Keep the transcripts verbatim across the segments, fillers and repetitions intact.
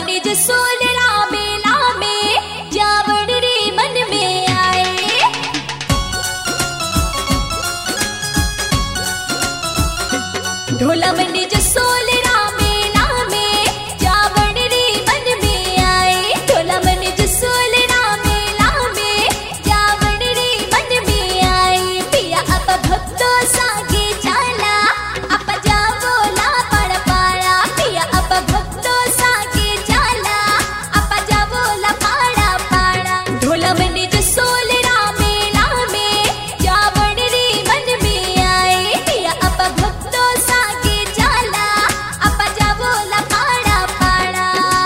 मनी जसोल रामे लामे जावण रे मन में आए। ढोला मनी जसोल रामे लामे जावण रे मन में आए। ढोला मनी जसोल रामे लामे जावण रे मन में आए। पिया अब भक्तो सागे चाला आप जावोला पड़ पाड़ा। पिया अब भक्तो सागे चाला आप जावोला पाड़ा पाड़ा। ढोला मनी जसोल रामे लामे जावण रे मन में आए। पिया अब भक्तो सागे चाला आप जावोला पाड़ा पाड़ा।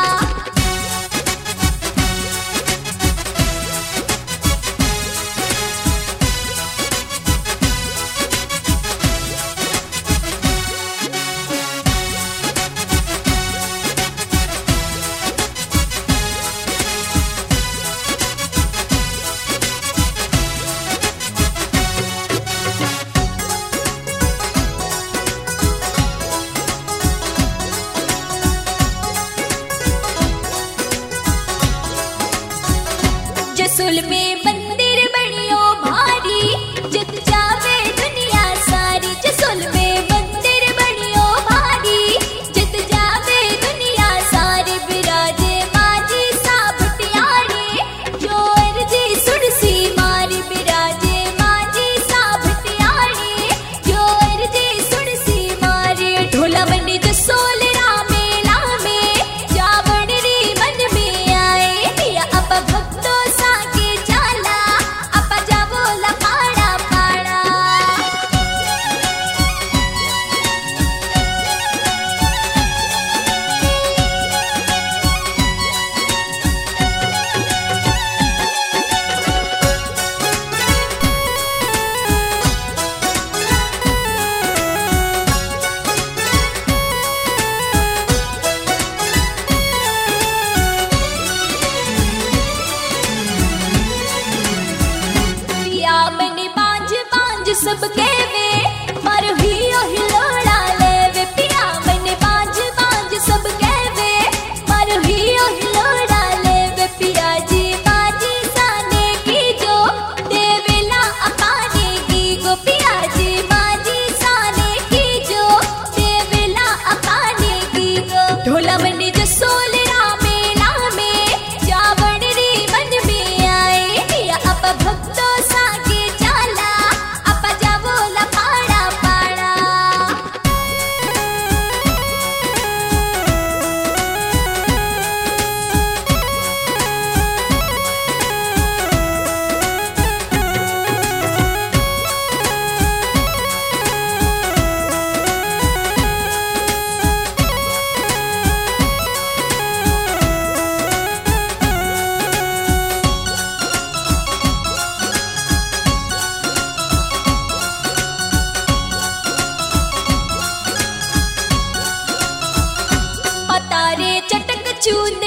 जसोल में मंदिर बनियो भारी जित जावे दुनिया सारी। जसोल में मंदिर बनियो भारी जित जावे दुनिया सारी। बिराजे माजी साब टियारे जो अर्जी सुरसी मारी। बिराजे माजी साब टियारे जो अर्जी सुरसी मारी। ढोला मनी जसोल रामे लामे जावण रे मन में आए। पिया अब भक्तो सागे चाला आप जावोला पाड़ा पाड़ा। पिया मनी बांझ बांझ सब केवे पर हियो हिलोड़ा लेवे। पिया मनी बांझ बांझ सब केवे पर हियो हिलोड़ा लेवे। पिया जी बाजी साने की जो देवेला अपाने की गो। पिया जी बाजी साने की जो देवेला अपाने की गो। ढोला मनी जसोल रामे लामे जावण रे मन में आए। पिया अब भक्तो सागे चाला आप जावोला पाड़ा पाड़ा। पतारे चटक चून